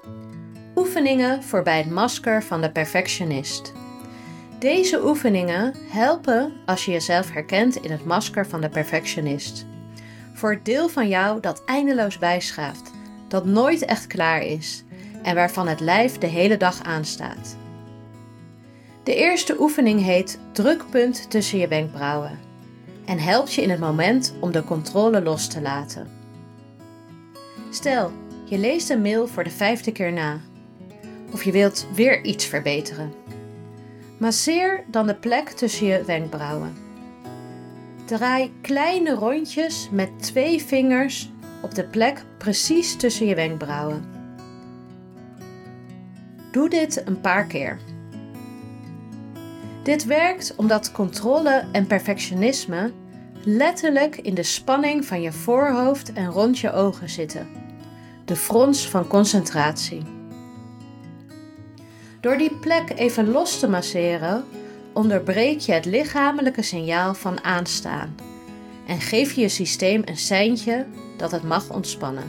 Oefeningen voor bij het masker van de perfectionist. Deze oefeningen helpen als je jezelf herkent in het masker van de perfectionist. Voor het deel van jou dat eindeloos bijschaaft, dat nooit echt klaar is en waarvan het lijf de hele dag aanstaat. De eerste oefening heet drukpunt tussen je wenkbrauwen en helpt je in het moment om de controle los te laten. Stel, je leest een mail voor de 5e keer na. Of je wilt weer iets verbeteren. Masseer dan de plek tussen je wenkbrauwen. Draai kleine rondjes met 2 vingers op de plek precies tussen je wenkbrauwen. Doe dit een paar keer. Dit werkt omdat controle en perfectionisme letterlijk in de spanning van je voorhoofd en rond je ogen zitten. De frons van concentratie. Door die plek even los te masseren, onderbreek je het lichamelijke signaal van aanstaan en geef je systeem een seintje dat het mag ontspannen.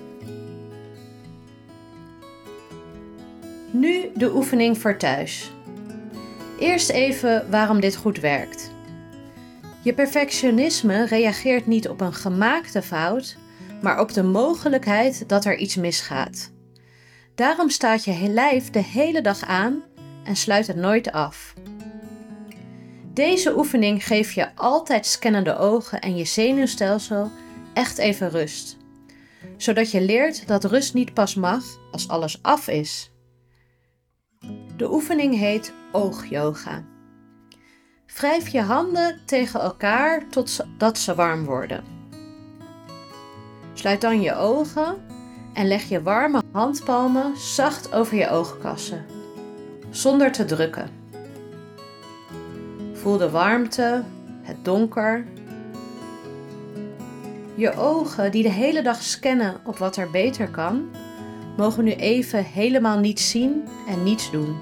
Nu de oefening voor thuis. Eerst even waarom dit goed werkt. Je perfectionisme reageert niet op een gemaakte fout, maar op de mogelijkheid dat er iets misgaat. Daarom staat je lijf de hele dag aan en sluit het nooit af. Deze oefening geeft je altijd scannende ogen en je zenuwstelsel echt even rust. Zodat je leert dat rust niet pas mag als alles af is. De oefening heet oogyoga. Wrijf je handen tegen elkaar totdat ze warm worden. Sluit dan je ogen en leg je warme handpalmen zacht over je oogkassen, zonder te drukken. Voel de warmte, het donker. Je ogen die de hele dag scannen op wat er beter kan, mogen nu even helemaal niets zien en niets doen.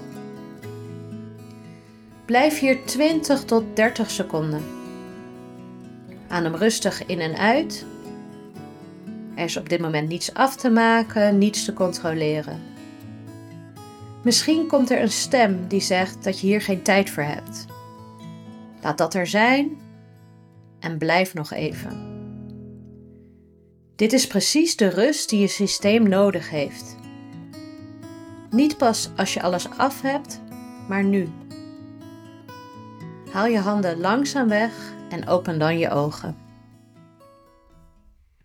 Blijf hier 20 tot 30 seconden. Adem rustig in en uit. Er is op dit moment niets af te maken, niets te controleren. Misschien komt er een stem die zegt dat je hier geen tijd voor hebt. Laat dat er zijn en blijf nog even. Dit is precies de rust die je systeem nodig heeft. Niet pas als je alles af hebt, maar nu. Haal je handen langzaam weg en open dan je ogen.